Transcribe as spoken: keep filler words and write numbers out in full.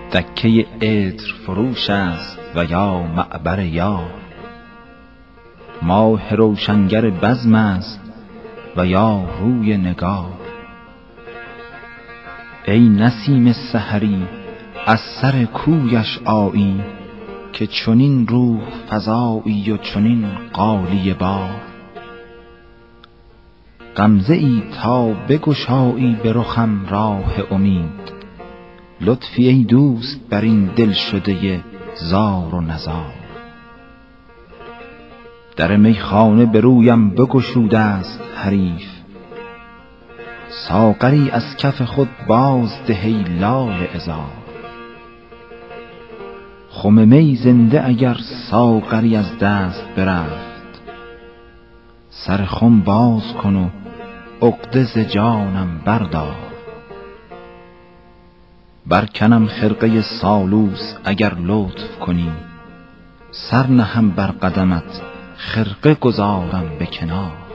دکه عطر فروش است و یا معبر یار. ماه روشنگر بزم است و یا روی نگار. ای نسیم سحری از سر کویش آیی، که چنین روح فزایی و چنین غالیه بار. غمزه ای تا بگشایی به رخم راه امید، لطفی ای دوست بر این دل شده زار و نزار. در میخانه به رویم بگشوده است حریف، ساغری از کف خود باز ده ای لاله عذار. خم می زنده اگر ساغری از دست برفت، سر خم باز کن و عقده ز جانم بردار. برکنم خرقه سالوس اگر لطف کنی، سر نهم بر قدمت خرقه گذارم به کنار.